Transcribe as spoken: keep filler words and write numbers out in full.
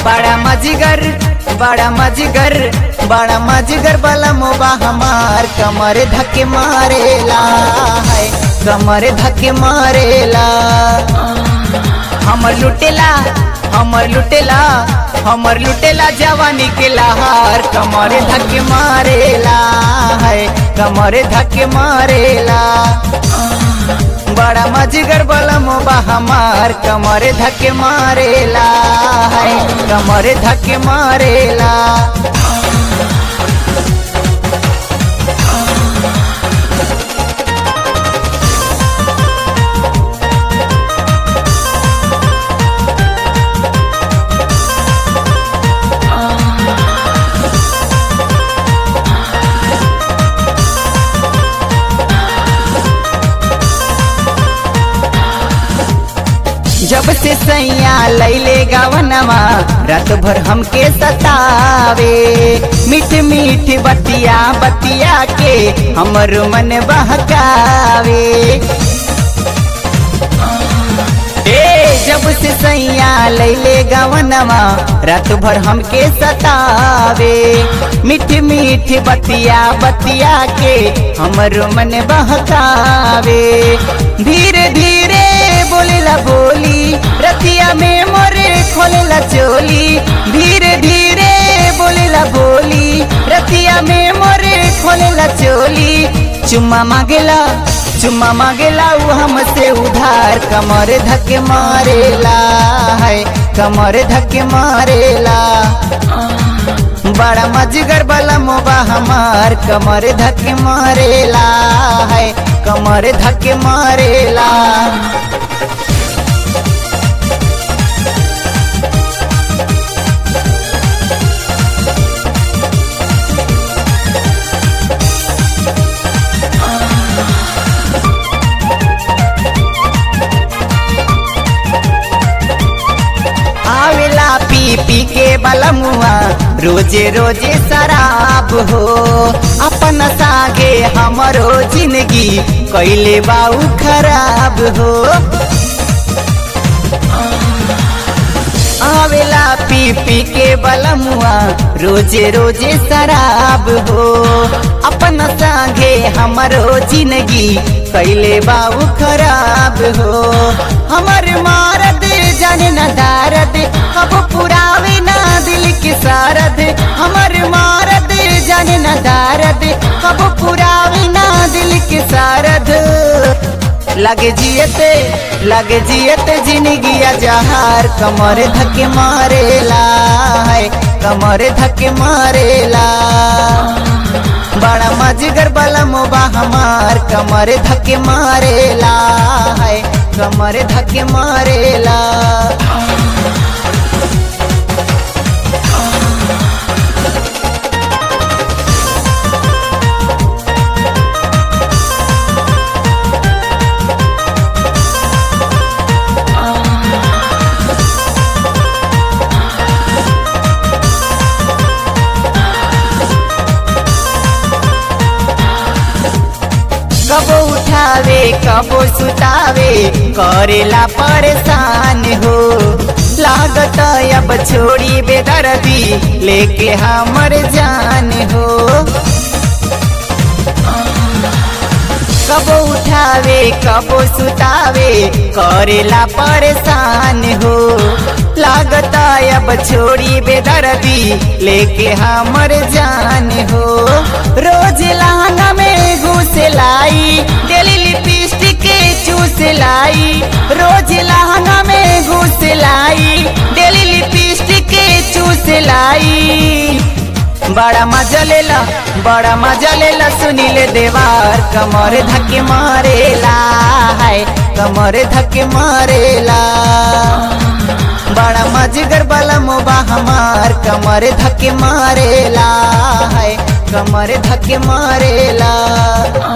बड़ा मजगर बड़ा मजगर बड़ा मजगर वाला मोबा हमार कमर धक्के मारेला है कमर धक्के मारेला हमर लुटेला हमर लुटेला हमर लुटेला जवानी के लहार कमर धक्के मारेला है कमर धक्के मारेला बड़ा मजगर वाला मोबा हमार कमर धक्के मारेला है कमर धक्के मारेला जब से सैया लैले गावनमा रात भर हमके सतावे मीठ मीठ बतिया बतिया के हमर मन बहकावे ए जब से सैया लैले गावनमा रात भर हमके सतावे मीठ मीठ बतिया बतिया के हमर मन बहकावे धीरे धीरे बोलेला बोली रतिया में मोरे खोलेला चोली धीरे धीरे बोलेला बोली रतिया में मोरे खोलेला चोली चुम्मा मांगेला चुम्मा मांगेला वो हमसे उधार कमर धक्के मारेला है कमर धक्के मारेला बड़ा मजगर वाला मोबा हमार कमर धक्के मारेला है कमर धक्के मारेला आवेला पी पी के बलमुआ रोजे रोजे शराब हो अपन सागे हमरो जिंदगी कैले बाऊ खराब हो आवेला पी पी के बलमुआ रोजे रोजे शराब हो अपन सागे हमरो जिंदगी कैले बाऊ खराब हो हमर मारद जाने न दारद कब पुरावे ना दिल की सारद हमर मारद जाने न दारद कब पुरावे ना दिल की सारद लगे जियते लगे जियते जिंदगिया जहार कमर धक्के मारेला है कमर धक्के मारेला बड़ा मजगर वाला मोबा हमार कमर धक्के मारेला है कमर धक्के मारेला कबो उठावे कबो सुतावे करेला परेशान हो लागत अब छोड़ी बेदर्दी लेके हमर जान हो कबो उठावे कबो सुतावे करेला परेशान हो लागत अब छोड़ी बेदर्दी लेके हमर जान हो रोज लहंगा में घुस लाई डेली लिपस्टिक चूस लाई रोज लहंगा में घुस लाई डेली लिपस्टिक चूस लाई बड़ा मजा लेला बड़ा मजा लेला सुनीले देवार कमर धक्के मारेला है कमर धक्के मारेला बड़ा मजगर वाला मोबा हमार कमर धक्के मारेला है कमर धक्के मारेला।